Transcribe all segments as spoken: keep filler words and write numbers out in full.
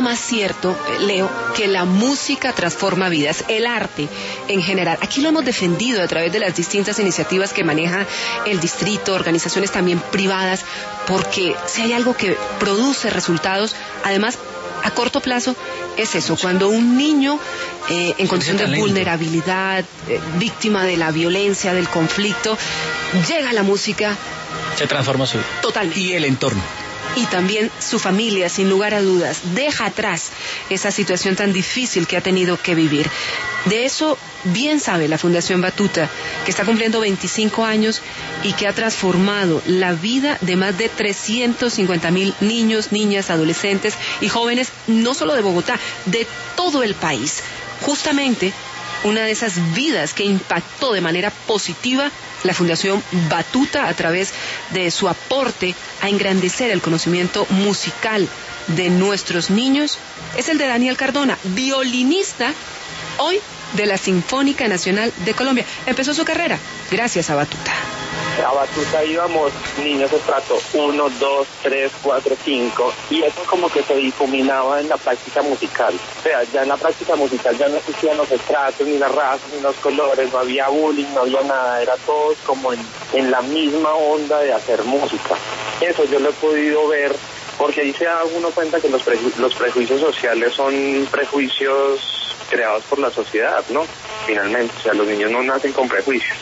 nada más cierto, Leo, que la música transforma vidas, el arte en general. Aquí lo hemos defendido a través de las distintas iniciativas que maneja el distrito, organizaciones también privadas, porque si hay algo que produce resultados, además a corto plazo, es eso, cuando un niño eh, en condición de vulnerabilidad, eh, víctima de la violencia, del conflicto, llega a la música, se transforma su vida. Total. Y el entorno. Y también su familia, sin lugar a dudas, deja atrás esa situación tan difícil que ha tenido que vivir. De eso bien sabe la Fundación Batuta, que está cumpliendo veinticinco años y que ha transformado la vida de más de trescientos cincuenta mil niños, niñas, adolescentes y jóvenes, no solo de Bogotá, de todo el país. Justamente una de esas vidas que impactó de manera positiva la Fundación Batuta a través de su aporte a engrandecer el conocimiento musical de nuestros niños es el de Daniel Cardona, violinista hoy de la Sinfónica Nacional de Colombia. Empezó su carrera gracias a Batuta. A Batuta íbamos niños estrato uno, dos, tres, cuatro, cinco, y eso como que se difuminaba en la práctica musical. O sea, ya en la práctica musical ya no existían los estratos, ni las razas, ni los colores, no había bullying, no había nada, era todos como en, en la misma onda de hacer música. Eso yo lo he podido ver, porque ahí se da uno cuenta que los, preju- los prejuicios sociales son prejuicios creados por la sociedad, ¿no? Finalmente, o sea, los niños no nacen con prejuicios.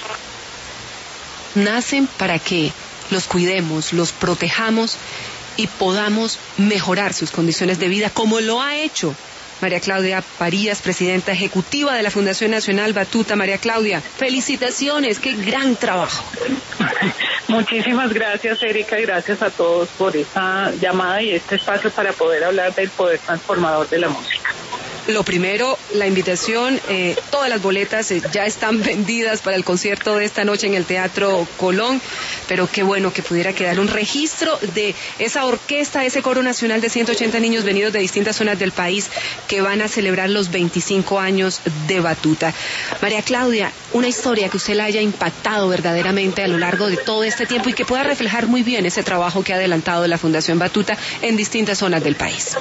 Nacen para que los cuidemos, los protejamos y podamos mejorar sus condiciones de vida, como lo ha hecho María Claudia Parías, presidenta ejecutiva de la Fundación Nacional Batuta. María Claudia, felicitaciones, qué gran trabajo. Muchísimas gracias, Erika, y gracias a todos por esta llamada y este espacio para poder hablar del poder transformador de la música. Lo primero, la invitación, eh, todas las boletas eh, ya están vendidas para el concierto de esta noche en el Teatro Colón, pero qué bueno que pudiera quedar un registro de esa orquesta, ese coro nacional de ciento ochenta niños venidos de distintas zonas del país que van a celebrar los veinticinco años de Batuta. María Claudia, una historia que usted la haya impactado verdaderamente a lo largo de todo este tiempo y que pueda reflejar muy bien ese trabajo que ha adelantado la Fundación Batuta en distintas zonas del país.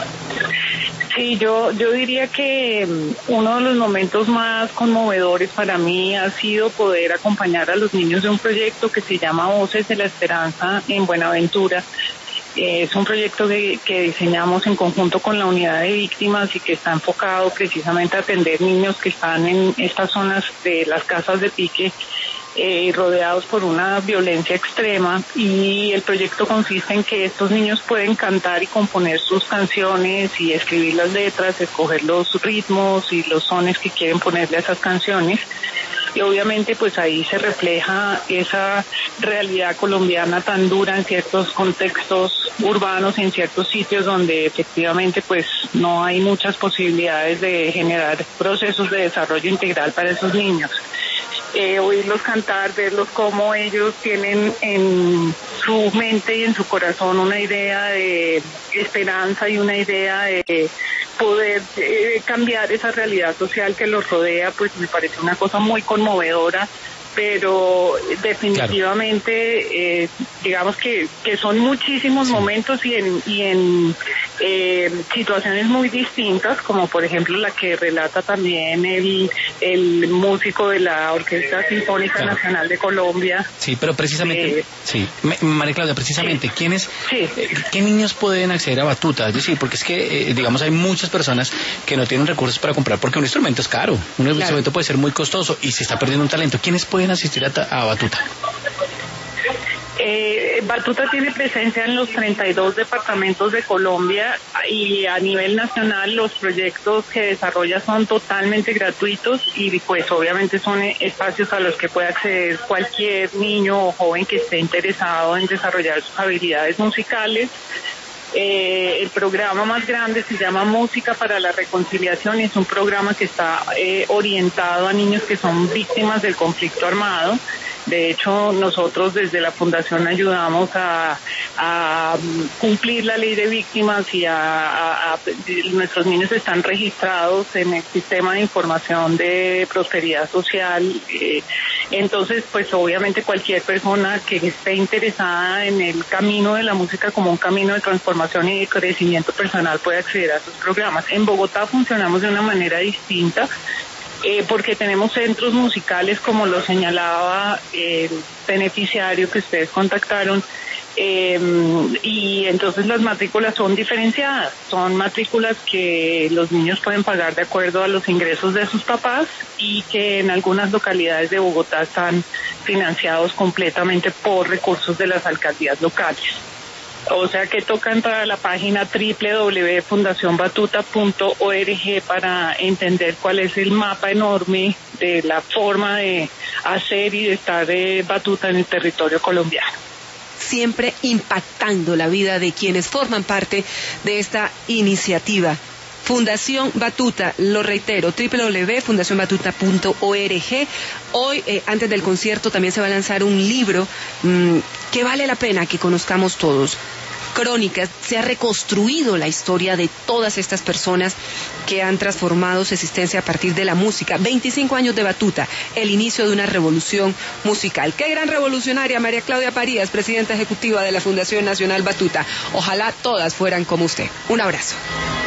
Sí, yo, yo diría que uno de los momentos más conmovedores para mí ha sido poder acompañar a los niños de un proyecto que se llama Voces de la Esperanza en Buenaventura. Eh, es un proyecto que, que diseñamos en conjunto con la unidad de víctimas y que está enfocado precisamente a atender niños que están en estas zonas de las casas de pique, Eh, rodeados por una violencia extrema, y el proyecto consiste en que estos niños pueden cantar y componer sus canciones y escribir las letras, escoger los ritmos y los sones que quieren ponerle a esas canciones. Y obviamente pues ahí se refleja esa realidad colombiana tan dura en ciertos contextos urbanos, en ciertos sitios donde efectivamente pues no hay muchas posibilidades de generar procesos de desarrollo integral para esos niños. Eh, oírlos cantar, verlos cómo ellos tienen en su mente y en su corazón una idea de esperanza y una idea de poder eh, cambiar esa realidad social que los rodea, pues me parece una cosa muy conmovedora, pero definitivamente claro. eh, digamos que, que son muchísimos sí. momentos y en, y en eh, situaciones muy distintas, como por ejemplo la que relata también el, el músico de la Orquesta Sinfónica claro. Nacional de Colombia. Sí, pero precisamente, eh, sí, María Claudia, precisamente, sí. ¿quiénes, sí. eh, qué niños pueden acceder a Batuta? Es decir, porque es que, eh, digamos, hay muchas personas que no tienen recursos para comprar, porque un instrumento es caro, un claro. instrumento puede ser muy costoso y se está perdiendo un talento. ¿Quiénes pueden asistir a, a Batuta? Eh, Batuta tiene presencia en los treinta y dos departamentos de Colombia y a nivel nacional los proyectos que desarrolla son totalmente gratuitos y pues obviamente son espacios a los que puede acceder cualquier niño o joven que esté interesado en desarrollar sus habilidades musicales. Eh, el programa más grande se llama Música para la Reconciliación y es un programa que está eh, orientado a niños que son víctimas del conflicto armado. De hecho, nosotros desde la Fundación ayudamos a, a cumplir la ley de víctimas y a, a, a nuestros niños están registrados en el sistema de información de prosperidad social eh, Entonces, pues obviamente cualquier persona que esté interesada en el camino de la música como un camino de transformación y de crecimiento personal puede acceder a sus programas. En Bogotá funcionamos de una manera distinta. Eh, porque tenemos centros musicales, como lo señalaba el beneficiario que ustedes contactaron, eh, y entonces las matrículas son diferenciadas, son matrículas que los niños pueden pagar de acuerdo a los ingresos de sus papás y que en algunas localidades de Bogotá están financiados completamente por recursos de las alcaldías locales. O sea que toca entrar a la página doble u doble u doble u punto fundación batuta punto org para entender cuál es el mapa enorme de la forma de hacer y de estar de batuta en el territorio colombiano. Siempre impactando la vida de quienes forman parte de esta iniciativa. Fundación Batuta, lo reitero, doble u doble u doble u punto fundación batuta punto org. Hoy, eh, antes del concierto, también se va a lanzar un libro mmm, que vale la pena que conozcamos todos. Crónicas, se ha reconstruido la historia de todas estas personas que han transformado su existencia a partir de la música. veinticinco años de batuta, el inicio de una revolución musical. ¡Qué gran revolucionaria! María Claudia Parías, presidenta ejecutiva de la Fundación Nacional Batuta. Ojalá todas fueran como usted. Un abrazo.